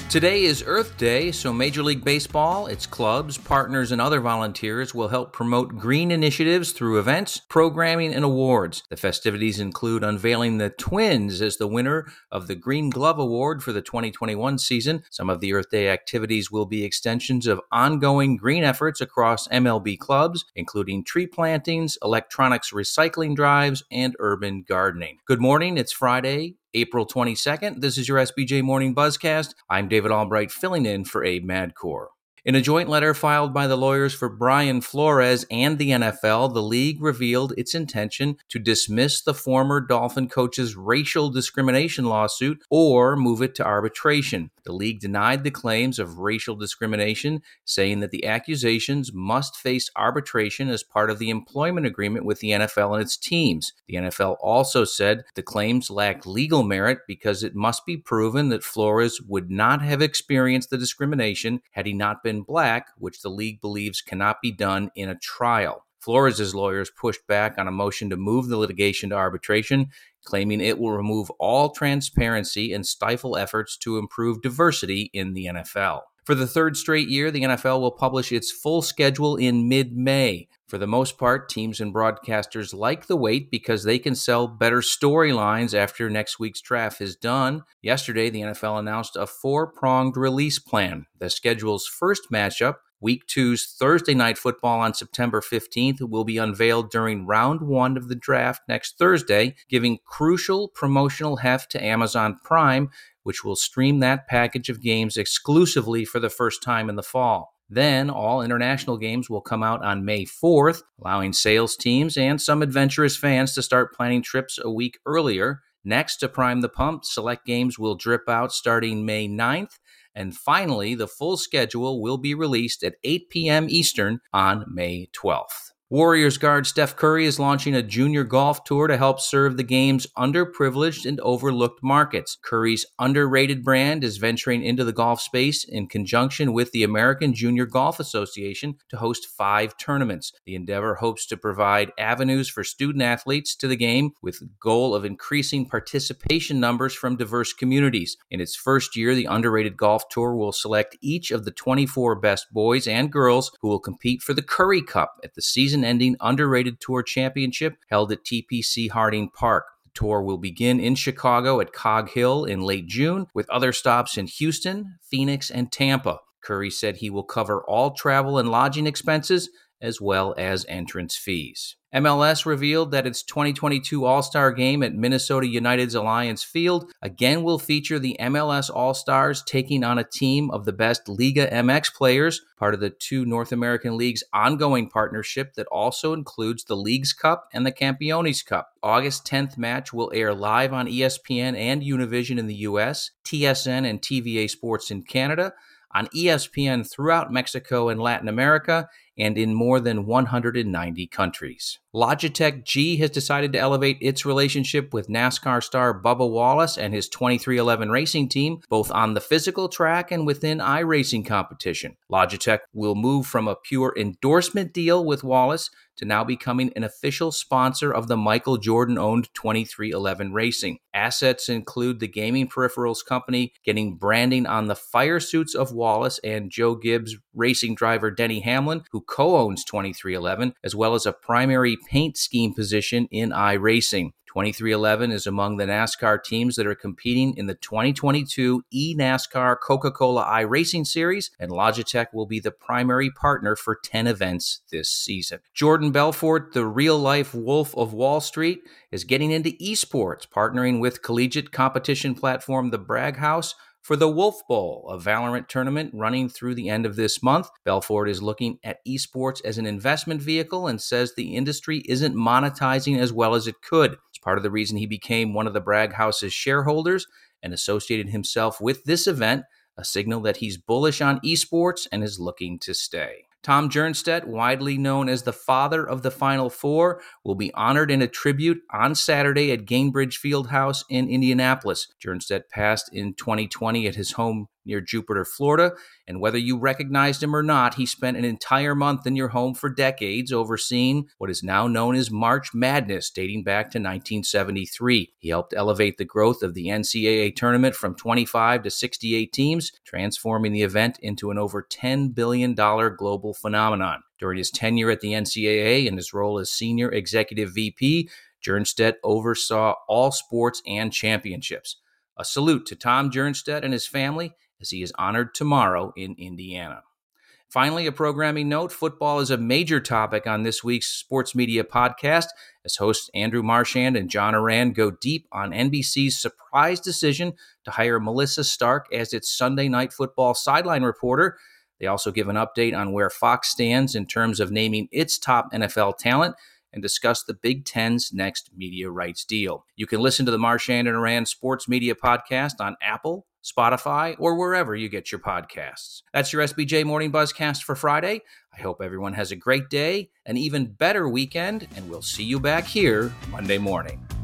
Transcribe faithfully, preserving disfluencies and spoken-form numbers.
Today is Earth Day, so Major League Baseball, its clubs, partners, and other volunteers will help promote green initiatives through events, programming, and awards. The festivities include unveiling the Twins as the winner of the Green Glove Award for the twenty twenty-one season. Some of the Earth Day activities will be extensions of ongoing green efforts across M L B clubs, including tree plantings, electronics recycling drives, and urban gardening. Good morning, it's Friday, April twenty-second. This is your S B J Morning Buzzcast. I'm David Albright filling in for Abe Madcore. In a joint letter filed by the lawyers for Brian Flores and the N F L, the league revealed its intention to dismiss the former Dolphin coach's racial discrimination lawsuit or move it to arbitration. The league denied the claims of racial discrimination, saying that the accusations must face arbitration as part of the employment agreement with the N F L and its teams. The N F L also said the claims lack legal merit because it must be proven that Flores would not have experienced the discrimination had he not been black, which the league believes cannot be done in a trial. Flores' lawyers pushed back on a motion to move the litigation to arbitration, claiming it will remove all transparency and stifle efforts to improve diversity in the N F L. For the third straight year, the N F L will publish its full schedule in mid-May. For the most part, teams and broadcasters like the wait because they can sell better storylines after next week's draft is done. Yesterday, the N F L announced a four-pronged release plan. The schedule's first matchup, Week two's Thursday Night Football on September fifteenth, will be unveiled during round one of the draft next Thursday, giving crucial promotional heft to Amazon Prime, which will stream that package of games exclusively for the first time in the fall. Then, all international games will come out on May fourth, allowing sales teams and some adventurous fans to start planning trips a week earlier. Next, to prime the pump, select games will drip out starting May ninth. And finally, the full schedule will be released at eight p.m. Eastern on May twelfth. Warriors guard Steph Curry is launching a junior golf tour to help serve the game's underprivileged and overlooked markets. Curry's underrated brand is venturing into the golf space in conjunction with the American Junior Golf Association to host five tournaments. The endeavor hopes to provide avenues for student athletes to the game with the goal of increasing participation numbers from diverse communities. In its first year, the underrated golf tour will select each of the twenty-four best boys and girls who will compete for the Curry Cup at the season ending Underrated Tour Championship held at T P C Harding Park. The tour will begin in Chicago at Cog Hill in late June, with other stops in Houston, Phoenix, and Tampa. Curry said he will cover all travel and lodging expenses as well as entrance fees. M L S revealed that its twenty twenty-two All-Star Game at Minnesota United's Alliance Field again will feature the M L S All-Stars taking on a team of the best Liga M X players, part of the two North American Leagues' ongoing partnership that also includes the Leagues Cup and the Campeones Cup. August tenth match will air live on E S P N and Univision in the U S, T S N and T V A Sports in Canada, on E S P N throughout Mexico and Latin America, and in more than one hundred ninety countries. Logitech G has decided to elevate its relationship with NASCAR star Bubba Wallace and his twenty-three eleven racing team, both on the physical track and within iRacing competition. Logitech will move from a pure endorsement deal with Wallace to now becoming an official sponsor of the Michael Jordan-owned twenty-three eleven Racing. Assets include the gaming peripherals company getting branding on the fire suits of Wallace and Joe Gibbs racing driver Denny Hamlin, who co-owns twenty-three eleven, as well as a primary paint scheme position in iRacing. twenty-three eleven is among the NASCAR teams that are competing in the twenty twenty-two eNASCAR Coca-Cola iRacing Series, and Logitech will be the primary partner for ten events this season. Jordan Belfort, the real-life Wolf of Wall Street, is getting into esports, partnering with collegiate competition platform The Brag House for the Wolf Bowl, a Valorant tournament running through the end of this month. Belfort is looking at esports as an investment vehicle and says the industry isn't monetizing as well as it could. It's part of the reason he became one of the Bragg House's shareholders and associated himself with this event, a signal that he's bullish on esports and is looking to stay. Tom Jernstedt, widely known as the father of the Final Four, will be honored in a tribute on Saturday at Gainbridge Fieldhouse in Indianapolis. Jernstedt passed in twenty twenty at his home near Jupiter, Florida. And whether you recognized him or not, he spent an entire month in your home for decades overseeing what is now known as March Madness, dating back to nineteen seventy-three. He helped elevate the growth of the N C double A tournament from twenty-five to sixty-eight teams, transforming the event into an over ten billion dollars global phenomenon. During his tenure at the N C double A and his role as Senior Executive V P, Jernstedt oversaw all sports and championships. A salute to Tom Jernstedt and his family as he is honored tomorrow in Indiana. Finally, a programming note, football is a major topic on this week's Sports Media Podcast as hosts Andrew Marchand and John Ourand go deep on N B C's surprise decision to hire Melissa Stark as its Sunday Night Football sideline reporter. They also give an update on where Fox stands in terms of naming its top N F L talent and discuss the Big Ten's next media rights deal. You can listen to the Marchand and Ourand Sports Media Podcast on Apple, Spotify, or wherever you get your podcasts. That's your S B J Morning Buzzcast for Friday. I hope everyone has a great day, an even better weekend, and we'll see you back here Monday morning.